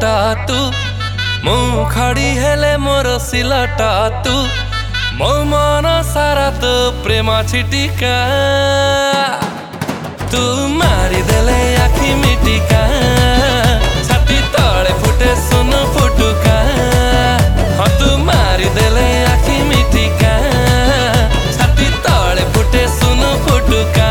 सिलटा तू मु खड़ी हेले मोर सिलटा तू मो मन सारा तो प्रेमा छिटिका तू मारी देले आखि मिटिका छाती तले फुटे सुन फुटुका हाँ तू मारी देले आखि मिटिका छाती तले फुटे सुन फुटुका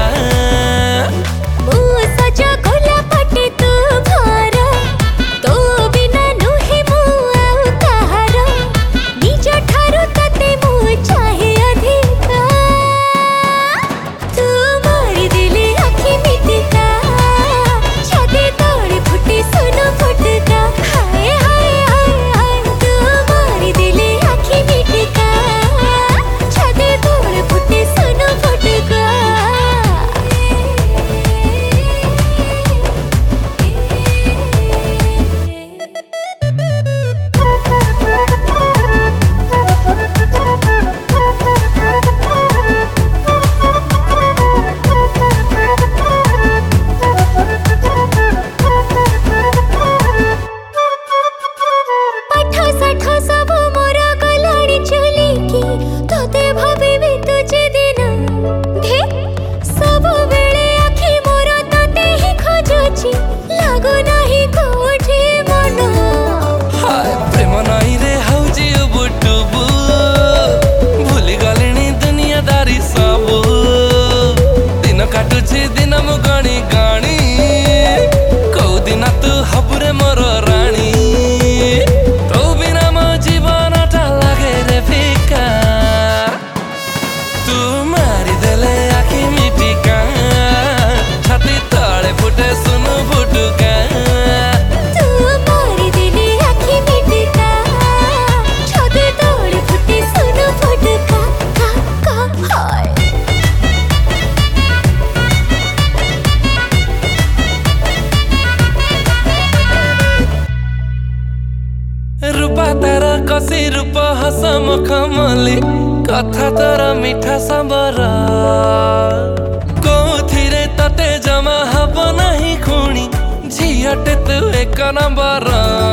दिन मु गणी गाणी कौ दिन तू हबुरे मोर राणी तो बिना मो जीवन टा लागे रे फिका तू मारी देले आखि मिटिका छाती तले फुटे सुन फुटुका तू मारी देले आखि मिटिका छाती तले फुटे सुन फुटुका का हाय रूपा तार कसी रूप हस मुखमली कथा तार मिठा सांबर कौथिरे तते जमा हब नहीं खुणी झियटे तू एक नंबर।